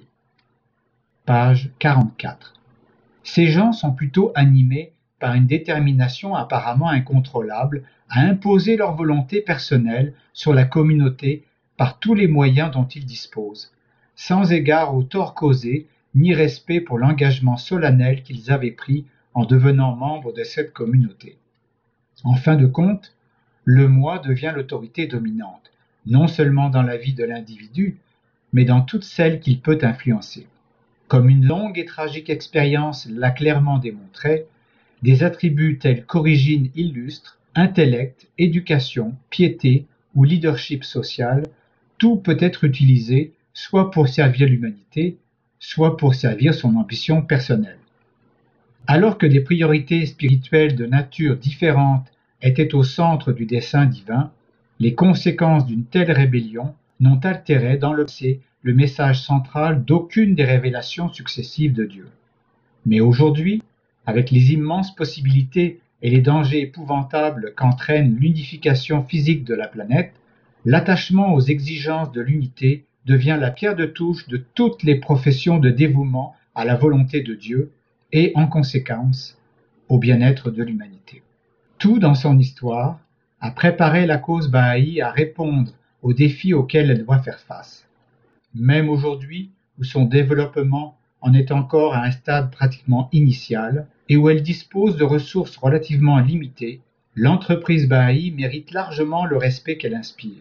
Page quarante-quatre. Ces gens sont plutôt animés par une détermination apparemment incontrôlable à imposer leur volonté personnelle sur la communauté par tous les moyens dont ils disposent, sans égard au tort causé ni respect pour l'engagement solennel qu'ils avaient pris en devenant membres de cette communauté. En fin de compte, le moi devient l'autorité dominante, non seulement dans la vie de l'individu, mais dans toute celle qu'il peut influencer. Comme une longue et tragique expérience l'a clairement démontré, des attributs tels qu'origine illustre, intellect, éducation, piété ou leadership social, tout peut être utilisé soit pour servir l'humanité, soit pour servir son ambition personnelle. Alors que des priorités spirituelles de nature différente étaient au centre du dessein divin, les conséquences d'une telle rébellion n'ont altéré dans le passé le message central d'aucune des révélations successives de Dieu. Mais aujourd'hui, avec les immenses possibilités et les dangers épouvantables qu'entraîne l'unification physique de la planète, l'attachement aux exigences de l'unité devient la pierre de touche de toutes les professions de dévouement à la volonté de Dieu et, en conséquence, au bien-être de l'humanité. Tout dans son histoire a préparé la cause baha'i à répondre aux défis auxquels elle doit faire face. Même aujourd'hui, où son développement en est encore à un stade pratiquement initial et où elle dispose de ressources relativement limitées, l'entreprise baha'i mérite largement le respect qu'elle inspire.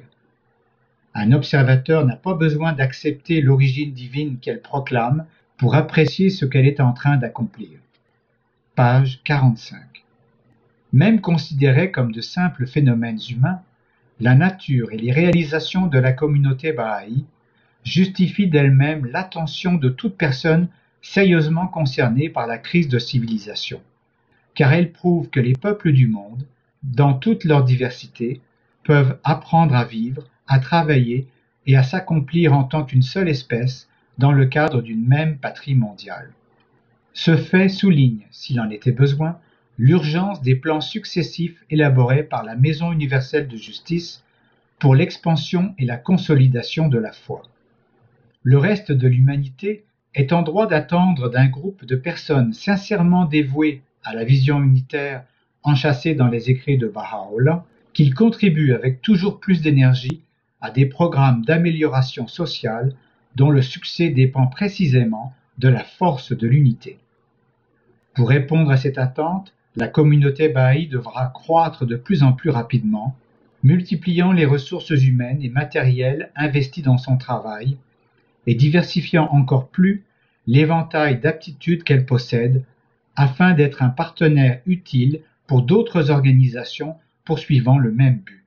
Un observateur n'a pas besoin d'accepter l'origine divine qu'elle proclame pour apprécier ce qu'elle est en train d'accomplir. Page quarante-cinq. Même considérées comme de simples phénomènes humains, la nature et les réalisations de la communauté baha'i justifient d'elles-mêmes l'attention de toute personne sérieusement concernée par la crise de civilisation, car elles prouvent que les peuples du monde, dans toute leur diversité, peuvent apprendre à vivre, à travailler et à s'accomplir en tant qu'une seule espèce dans le cadre d'une même patrie mondiale. Ce fait souligne, s'il en était besoin, l'urgence des plans successifs élaborés par la Maison universelle de justice pour l'expansion et la consolidation de la foi. Le reste de l'humanité est en droit d'attendre d'un groupe de personnes sincèrement dévouées à la vision unitaire enchâssée dans les écrits de Baha'u'llah qu'il contribue avec toujours plus d'énergie à des programmes d'amélioration sociale dont le succès dépend précisément de la force de l'unité. Pour répondre à cette attente, la communauté Baha'i devra croître de plus en plus rapidement, multipliant les ressources humaines et matérielles investies dans son travail et diversifiant encore plus l'éventail d'aptitudes qu'elle possède afin d'être un partenaire utile pour d'autres organisations poursuivant le même but.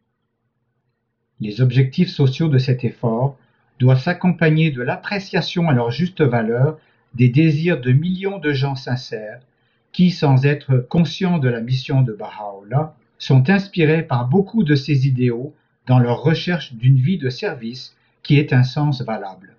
Les objectifs sociaux de cet effort doivent s'accompagner de l'appréciation à leur juste valeur des désirs de millions de gens sincères qui, sans être conscients de la mission de Baha'u'llah, sont inspirés par beaucoup de ses idéaux dans leur recherche d'une vie de service qui ait un sens valable.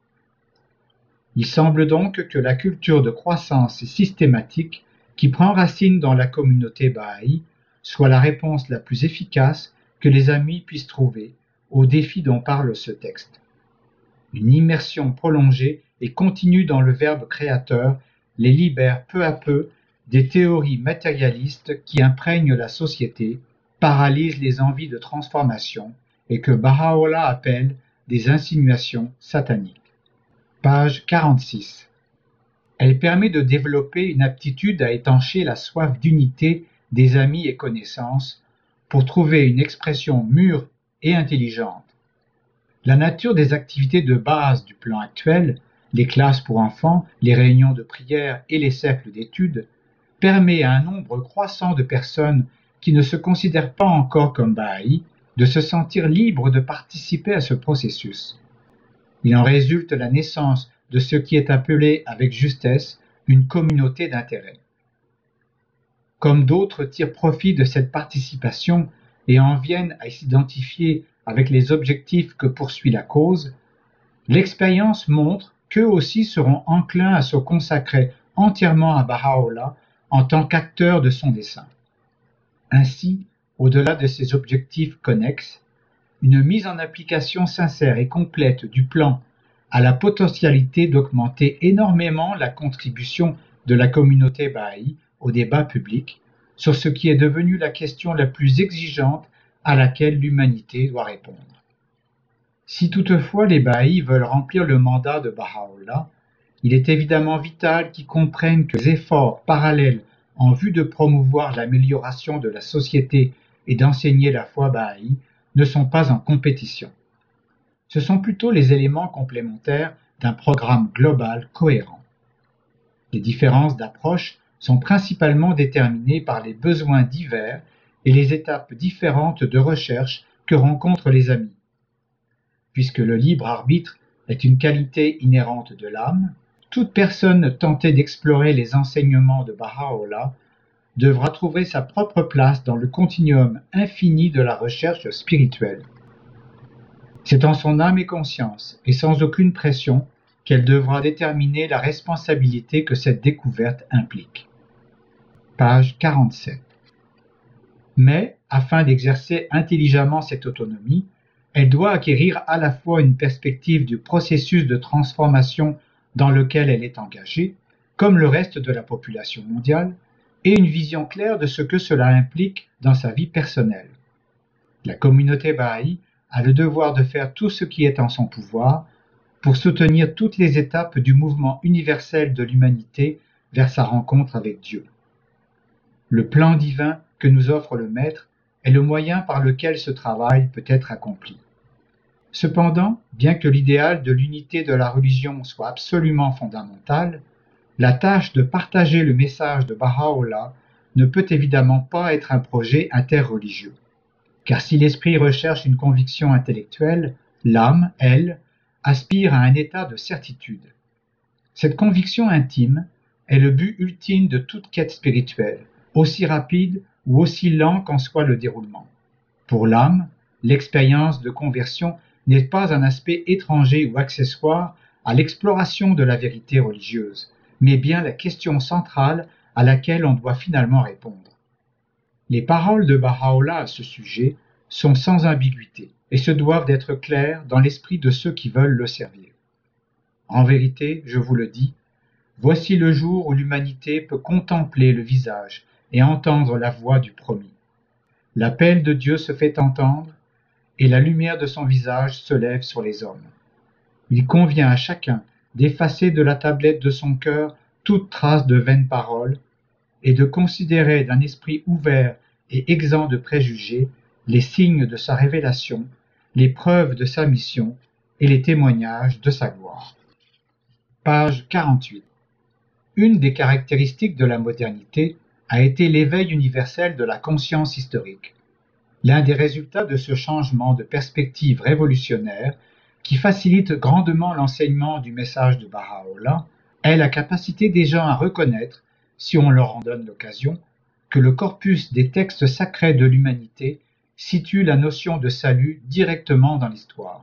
Il semble donc que la culture de croissance systématique qui prend racine dans la communauté Baha'i soit la réponse la plus efficace que les amis puissent trouver aux défis dont parle ce texte. Une immersion prolongée et continue dans le Verbe créateur les libère peu à peu des théories matérialistes qui imprègnent la société, paralysent les envies de transformation et que Baha'u'llah appelle des insinuations sataniques. Page quarante-six. Elle permet de développer une aptitude à étancher la soif d'unité des amis et connaissances pour trouver une expression mûre et intelligente. La nature des activités de base du plan actuel, les classes pour enfants, les réunions de prière et les cercles d'études, permet à un nombre croissant de personnes qui ne se considèrent pas encore comme Baha'i de se sentir libres de participer à ce processus. Il en résulte la naissance de ce qui est appelé avec justesse une communauté d'intérêt. Comme d'autres tirent profit de cette participation et en viennent à s'identifier avec les objectifs que poursuit la cause, l'expérience montre qu'eux aussi seront enclins à se consacrer entièrement à Baha'u'llah en tant qu'acteurs de son dessein. Ainsi, au-delà de ces objectifs connexes, une mise en application sincère et complète du plan a la potentialité d'augmenter énormément la contribution de la communauté Baha'i au débat public sur ce qui est devenu la question la plus exigeante à laquelle l'humanité doit répondre. Si toutefois les Baha'i veulent remplir le mandat de Baha'u'llah, il est évidemment vital qu'ils comprennent que les efforts parallèles en vue de promouvoir l'amélioration de la société et d'enseigner la foi Baha'i ne sont pas en compétition. Ce sont plutôt les éléments complémentaires d'un programme global cohérent. Les différences d'approche sont principalement déterminées par les besoins divers et les étapes différentes de recherche que rencontrent les amis. Puisque le libre arbitre est une qualité inhérente de l'âme, toute personne tentée d'explorer les enseignements de Baha'u'llah devra trouver sa propre place dans le continuum infini de la recherche spirituelle. C'est en son âme et conscience, et sans aucune pression, qu'elle devra déterminer la responsabilité que cette découverte implique. Page quarante-sept. Mais, afin d'exercer intelligemment cette autonomie, elle doit acquérir à la fois une perspective du processus de transformation dans lequel elle est engagée, comme le reste de la population mondiale, et une vision claire de ce que cela implique dans sa vie personnelle. La communauté Baha'i a le devoir de faire tout ce qui est en son pouvoir pour soutenir toutes les étapes du mouvement universel de l'humanité vers sa rencontre avec Dieu. Le plan divin que nous offre le Maître est le moyen par lequel ce travail peut être accompli. Cependant, bien que l'idéal de l'unité de la religion soit absolument fondamental, la tâche de partager le message de Baha'u'llah ne peut évidemment pas être un projet interreligieux. Car si l'esprit recherche une conviction intellectuelle, l'âme, elle, aspire à un état de certitude. Cette conviction intime est le but ultime de toute quête spirituelle, aussi rapide ou aussi lent qu'en soit le déroulement. Pour l'âme, l'expérience de conversion n'est pas un aspect étranger ou accessoire à l'exploration de la vérité religieuse, mais bien la question centrale à laquelle on doit finalement répondre. Les paroles de Baha'u'llah à ce sujet sont sans ambiguïté et se doivent d'être claires dans l'esprit de ceux qui veulent le servir. En vérité, je vous le dis, voici le jour où l'humanité peut contempler le visage et entendre la voix du promis. L'appel de Dieu se fait entendre et la lumière de son visage se lève sur les hommes. Il convient à chacun d'effacer de la tablette de son cœur toute trace de vaines paroles et de considérer d'un esprit ouvert et exempt de préjugés les signes de sa révélation, les preuves de sa mission et les témoignages de sa gloire. Page quarante-huit. Une des caractéristiques de la modernité a été l'éveil universel de la conscience historique. L'un des résultats de ce changement de perspective révolutionnaire qui facilite grandement l'enseignement du message de Baha'u'llah est la capacité des gens à reconnaître, si on leur en donne l'occasion, que le corpus des textes sacrés de l'humanité situe la notion de salut directement dans l'histoire.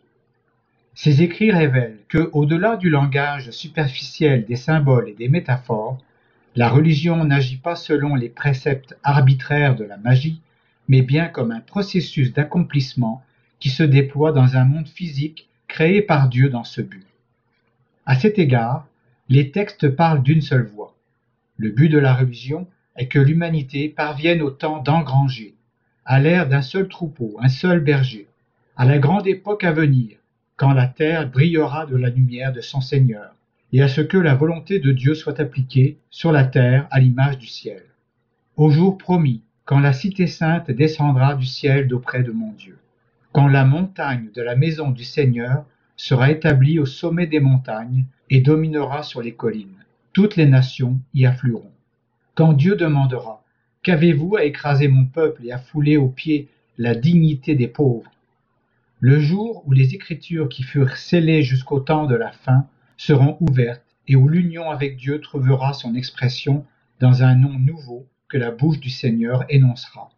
Ces écrits révèlent que, au-delà du langage superficiel des symboles et des métaphores, la religion n'agit pas selon les préceptes arbitraires de la magie, mais bien comme un processus d'accomplissement qui se déploie dans un monde physique créé par Dieu dans ce but. À cet égard, les textes parlent d'une seule voix. Le but de la religion est que l'humanité parvienne au temps d'engranger, à l'ère d'un seul troupeau, un seul berger, à la grande époque à venir, quand la terre brillera de la lumière de son Seigneur, et à ce que la volonté de Dieu soit appliquée sur la terre à l'image du ciel. Au jour promis, quand la cité sainte descendra du ciel d'auprès de mon Dieu, quand la montagne de la maison du Seigneur sera établie au sommet des montagnes et dominera sur les collines, toutes les nations y afflueront. Quand Dieu demandera « Qu'avez-vous à écraser mon peuple et à fouler aux pieds la dignité des pauvres ?» Le jour où les Écritures qui furent scellées jusqu'au temps de la fin seront ouvertes et où l'union avec Dieu trouvera son expression dans un nom nouveau que la bouche du Seigneur énoncera.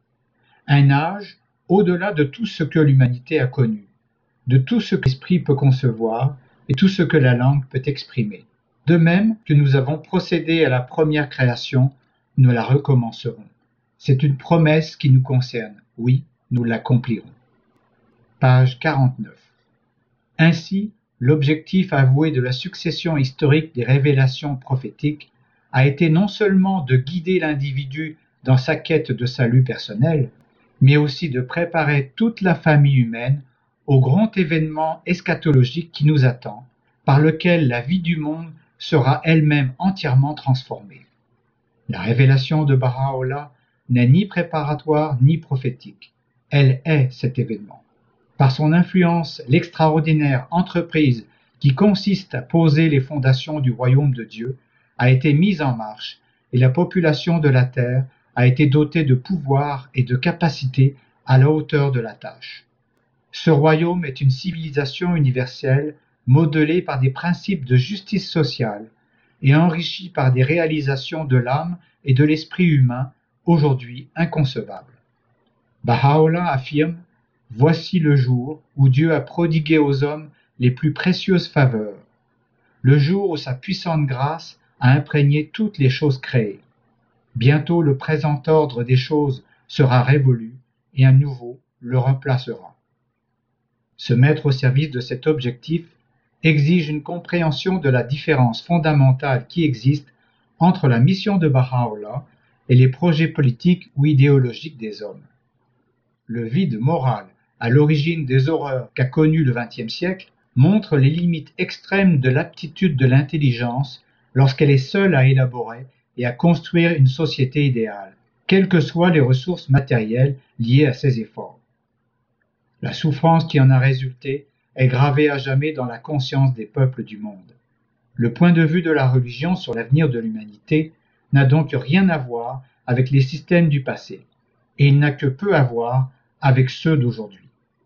Un âge au-delà de tout ce que l'humanité a connu, de tout ce que l'esprit peut concevoir et tout ce que la langue peut exprimer. De même que nous avons procédé à la première création, nous la recommencerons. C'est une promesse qui nous concerne. Oui, nous l'accomplirons. Page quarante-neuf. Ainsi, l'objectif avoué de la succession historique des révélations prophétiques a été non seulement de guider l'individu dans sa quête de salut personnel, mais aussi de préparer toute la famille humaine au grand événement eschatologique qui nous attend, par lequel la vie du monde sera elle-même entièrement transformée. La révélation de Baha'u'llah n'est ni préparatoire ni prophétique. Elle est cet événement. Par son influence, l'extraordinaire entreprise qui consiste à poser les fondations du royaume de Dieu a été mise en marche et la population de la terre a été dotée de pouvoir et de capacités à la hauteur de la tâche. Ce royaume est une civilisation universelle modelée par des principes de justice sociale et enrichie par des réalisations de l'âme et de l'esprit humain aujourd'hui inconcevables. Baha'u'llah affirme « Voici le jour où Dieu a prodigué aux hommes les plus précieuses faveurs, le jour où sa puissante grâce a imprégné toutes les choses créées. Bientôt le présent ordre des choses sera révolu et un nouveau le remplacera. » Se mettre au service de cet objectif exige une compréhension de la différence fondamentale qui existe entre la mission de Baha'u'llah et les projets politiques ou idéologiques des hommes. Le vide moral à l'origine des horreurs qu'a connues le vingtième siècle montre les limites extrêmes de l'aptitude de l'intelligence lorsqu'elle est seule à élaborer et à construire une société idéale, quelles que soient les ressources matérielles liées à ces efforts. La souffrance qui en a résulté est gravée à jamais dans la conscience des peuples du monde. Le point de vue de la religion sur l'avenir de l'humanité n'a donc rien à voir avec les systèmes du passé, et il n'a que peu à voir avec ceux d'aujourd'hui.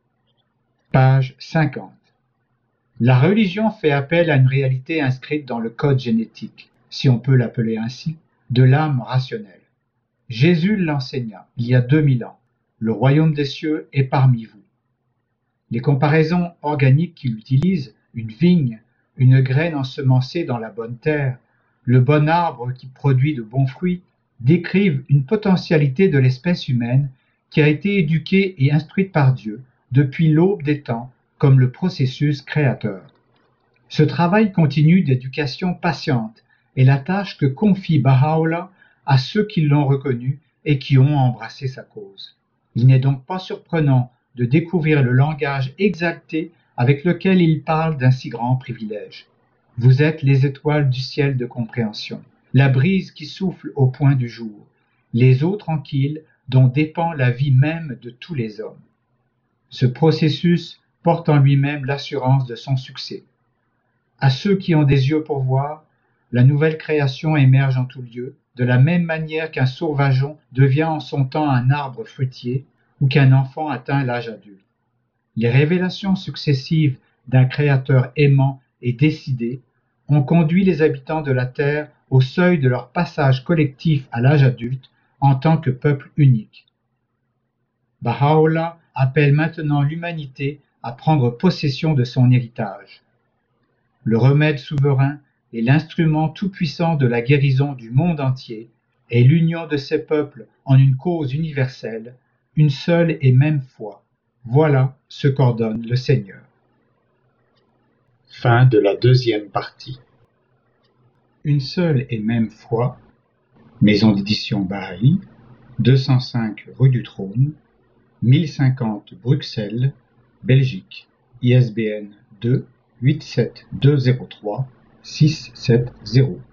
Page cinquante. La religion fait appel à une réalité inscrite dans le code génétique, si on peut l'appeler ainsi, de l'âme rationnelle. Jésus l'enseigna il y a deux mille ans. le royaume des cieux est parmi vous. Les comparaisons organiques qu'il utilise, une vigne, une graine ensemencée dans la bonne terre, le bon arbre qui produit de bons fruits, décrivent une potentialité de l'espèce humaine qui a été éduquée et instruite par Dieu depuis l'aube des temps comme le processus créateur. Ce travail continu d'éducation patiente est la tâche que confie Baha'u'llah à ceux qui l'ont reconnu et qui ont embrassé sa cause. Il n'est donc pas surprenant de découvrir le langage exalté avec lequel il parle d'un si grand privilège. Vous êtes les étoiles du ciel de compréhension, la brise qui souffle au point du jour, les eaux tranquilles dont dépend la vie même de tous les hommes. Ce processus porte en lui-même l'assurance de son succès. À ceux qui ont des yeux pour voir, la nouvelle création émerge en tout lieu, de la même manière qu'un sauvageon devient en son temps un arbre fruitier ou qu'un enfant atteint l'âge adulte. Les révélations successives d'un créateur aimant et décidé ont conduit les habitants de la terre au seuil de leur passage collectif à l'âge adulte en tant que peuple unique. Baha'u'llah appelle maintenant l'humanité à prendre possession de son héritage. Le remède souverain et l'instrument tout-puissant de la guérison du monde entier est l'union de ces peuples en une cause universelle, une seule et même foi. Voilà ce qu'ordonne le Seigneur. Fin de la deuxième partie. Une seule et même foi, maison d'édition Baha'i, deux cent cinq rue du Trône, mille cinquante Bruxelles, Belgique, I S B N deux huit sept deux zéro trois six sept zéro.